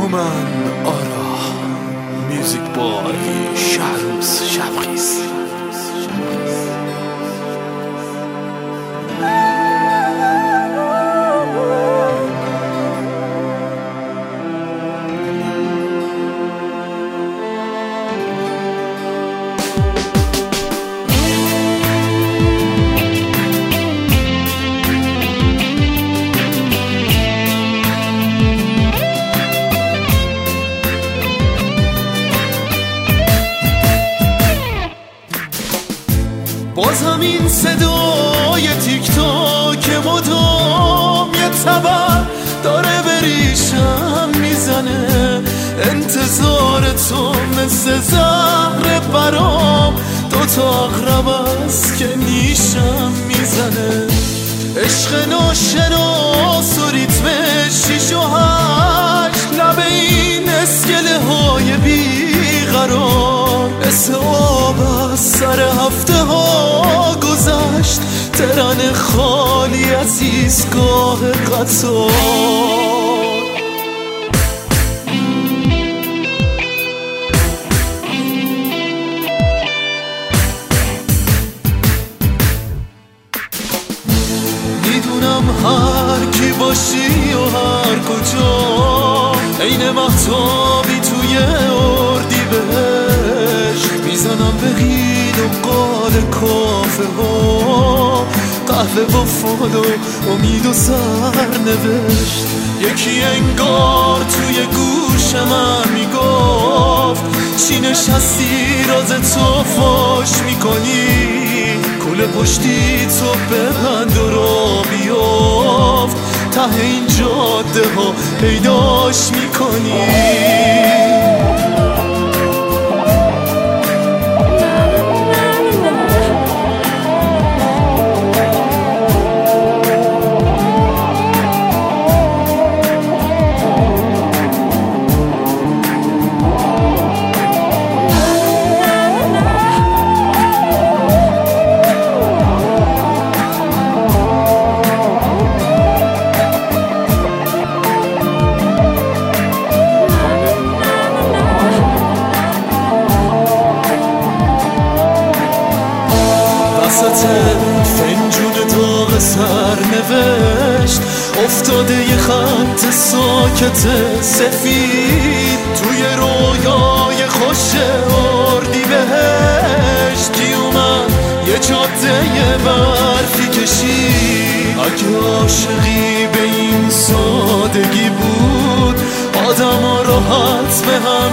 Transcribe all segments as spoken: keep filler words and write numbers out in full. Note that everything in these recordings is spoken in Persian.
هومن آرا میوزیک بای شهروز شبخیز. باز همین صدای تیک تاک مدام یه تبر داره بریشم میزنه. انتظار تو مثل زهر برام دوتا اقرب است که نیشم میزنه. عشق ناشناس و ریتمش شیش و هشت لب این اسکله های بیقرار مثل آب از سر هفته ها گذشت. ترن خالی از ایستگاه قطار. میدونم هر کی باشی و هر کجا عین مهتابی توی اردی بهشت. میزنم به قین و قال کافه ها قهوه و فال و امید و سرنوشت. یکی انگار توی گوش من میگفت چی نشستی راز تو فاش میکنی. کل پشتی تو ببند و را بیافت ته این جاده ها پیداش میکنی. فنجون داغ سرنوشت افتاده یه خط ساکت سفید توی رویای خوش اردی بهشت. کی اومد یه جاده برفی کشید. اگه عاشقی به این سادگی بود آدم ها راحت به هم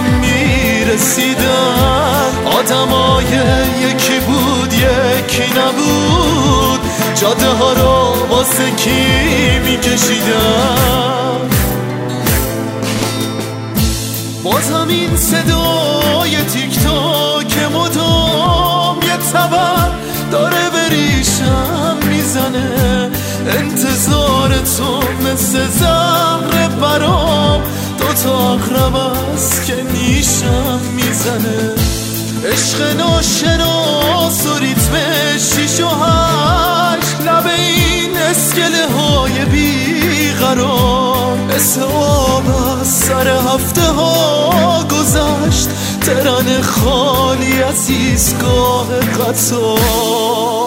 میرسیدن. آدم های یکی بود یکی نبود جاده ها را واسه کی میکشیدن. باز همین صدای تیک تاک مدام یه تبر داره بریشم میزنه. انتظار تو مثل زهر برام دوتا اقرب است که نیشم میزنه. عشق ناشناس و ریتمش شیش و هشت لب این اسکله های بیقرار مثل آب از سر هفته ها گذشت. ترن خالی از ایستگاه قطار.